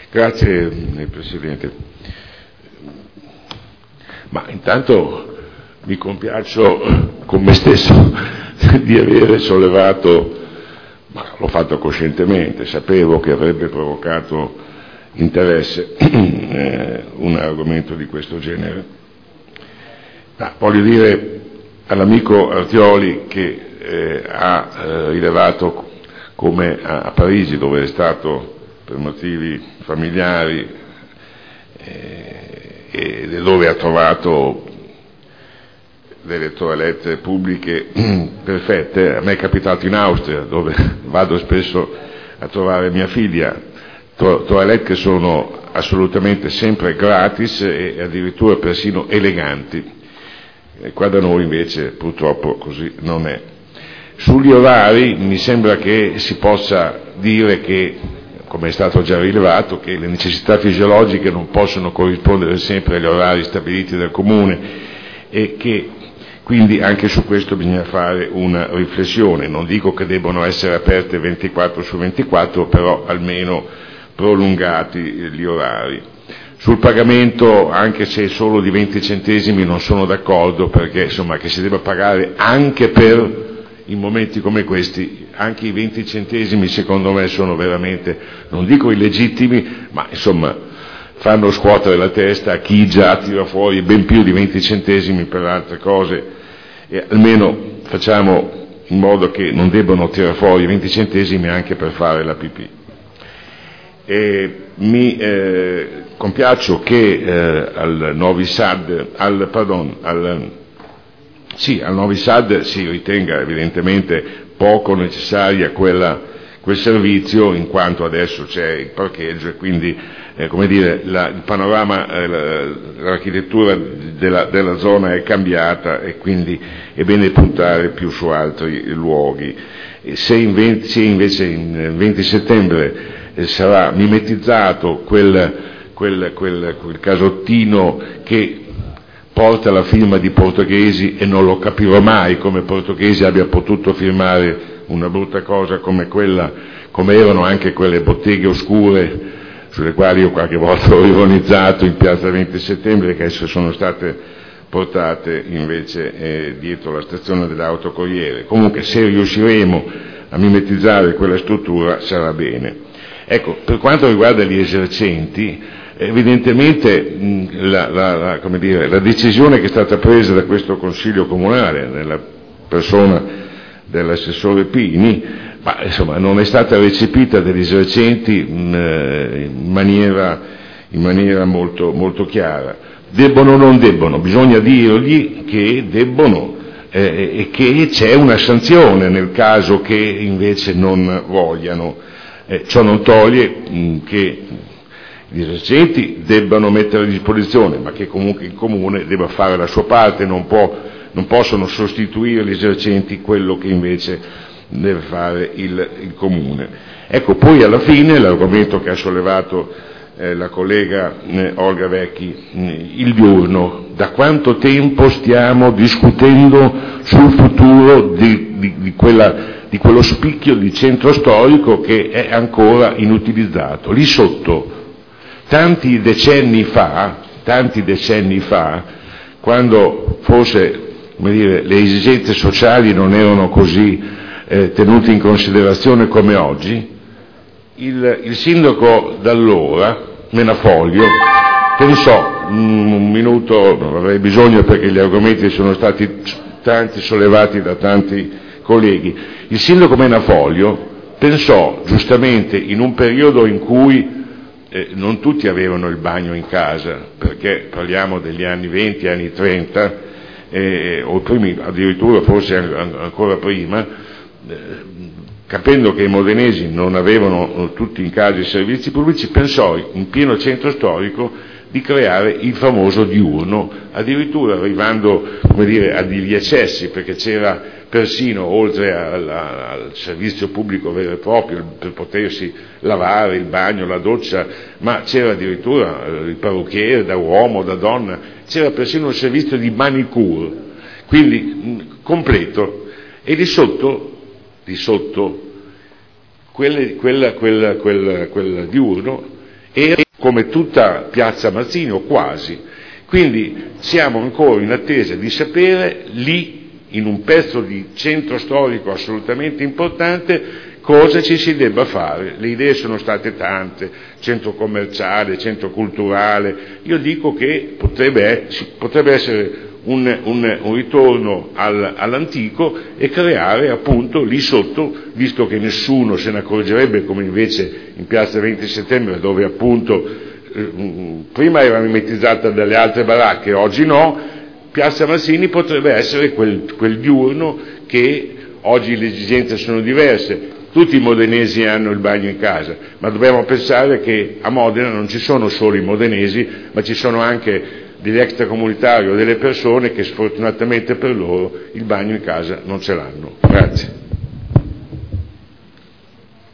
Grazie Presidente. Ma intanto mi compiaccio con me stesso di avere sollevato, ma l'ho fatto coscientemente, sapevo che avrebbe provocato interesse un argomento di questo genere. Ma voglio dire all'amico Artioli che ha rilevato come a Parigi, dove è stato per motivi familiari e dove ha trovato delle toilette pubbliche perfette. A me è capitato in Austria, dove vado spesso a trovare mia figlia, toilette che sono assolutamente sempre gratis e addirittura persino eleganti. E qua da noi invece purtroppo così non è. Sugli orari mi sembra che si possa dire che, come è stato già rilevato, che le necessità fisiologiche non possono corrispondere sempre agli orari stabiliti dal Comune e che quindi anche su questo bisogna fare una riflessione. Non dico che debbano essere aperte 24/24, però almeno prolungati gli orari. Sul pagamento, anche se solo di 20 centesimi, non sono d'accordo, perché insomma che si debba pagare anche per in momenti come questi, anche i 20 centesimi secondo me sono veramente, non dico illegittimi, ma insomma fanno scuotere la testa a chi già tira fuori ben più di 20 centesimi per altre cose, e almeno facciamo in modo che non debbano tirare fuori 20 centesimi anche per fare la pipì. Mi compiaccio che al Novi Sad, al Novi Sad si ritenga evidentemente poco necessaria quel servizio, in quanto adesso c'è il parcheggio e quindi il panorama, l'architettura della zona è cambiata e quindi è bene puntare più su altri luoghi. Se invece il 20 settembre sarà mimetizzato quel casottino che porta la firma di Portoghesi, e non lo capirò mai come Portoghesi abbia potuto firmare una brutta cosa come quella, come erano anche quelle botteghe oscure sulle quali io qualche volta ho ironizzato in piazza 20 settembre, che adesso sono state portate invece dietro la stazione dell'autocorriere. Comunque, se riusciremo a mimetizzare quella struttura sarà bene. Ecco, per quanto riguarda gli esercenti, evidentemente la decisione che è stata presa da questo Consiglio Comunale, nella persona dell'assessore Pini, ma insomma non è stata recepita dagli esercenti in maniera molto, molto chiara. Debbono o non debbono? Bisogna dirgli che debbono e che c'è una sanzione nel caso che invece non vogliano. Ciò non toglie che gli esercenti debbano mettere a disposizione, ma che comunque il Comune debba fare la sua parte, non possono sostituire gli esercenti quello che invece deve fare il Comune. Ecco, poi alla fine l'argomento che ha sollevato la collega Olga Vecchi, il diurno. Da quanto tempo stiamo discutendo sul futuro di quello spicchio di centro storico che è ancora inutilizzato? Lì sotto, tanti decenni fa, quando forse le esigenze sociali non erano così tenute in considerazione come oggi, il sindaco d'allora, Menafoglio, pensò, un minuto non avrei bisogno perché gli argomenti sono stati tanti sollevati da tanti colleghi, il sindaco Menafoglio pensò giustamente, in un periodo in cui non tutti avevano il bagno in casa, perché parliamo degli anni 20, anni 30, o primi, addirittura forse ancora prima, capendo che i modenesi non avevano tutti in casa i servizi pubblici, pensò in pieno centro storico di creare il famoso diurno, addirittura arrivando a degli eccessi, perché c'era persino, oltre al servizio pubblico vero e proprio per potersi lavare, il bagno, la doccia, ma c'era addirittura il parrucchiere da uomo, da donna, c'era persino il servizio di manicure, quindi completo. E di sotto quel diurno era come tutta Piazza Mazzini o quasi. Quindi siamo ancora in attesa di sapere lì, in un pezzo di centro storico assolutamente importante, cosa ci si debba fare. Le idee sono state tante, centro commerciale, centro culturale. Io dico che potrebbe essere un ritorno all'antico e creare appunto lì sotto, visto che nessuno se ne accorgerebbe, come invece in piazza 20 settembre, dove appunto prima era mimetizzata dalle altre baracche, oggi no. Piazza Mazzini potrebbe essere quel diurno che oggi le esigenze sono diverse. Tutti i modenesi hanno il bagno in casa, ma dobbiamo pensare che a Modena non ci sono solo i modenesi, ma ci sono anche degli extracomunitari o delle persone che sfortunatamente per loro il bagno in casa non ce l'hanno. Grazie.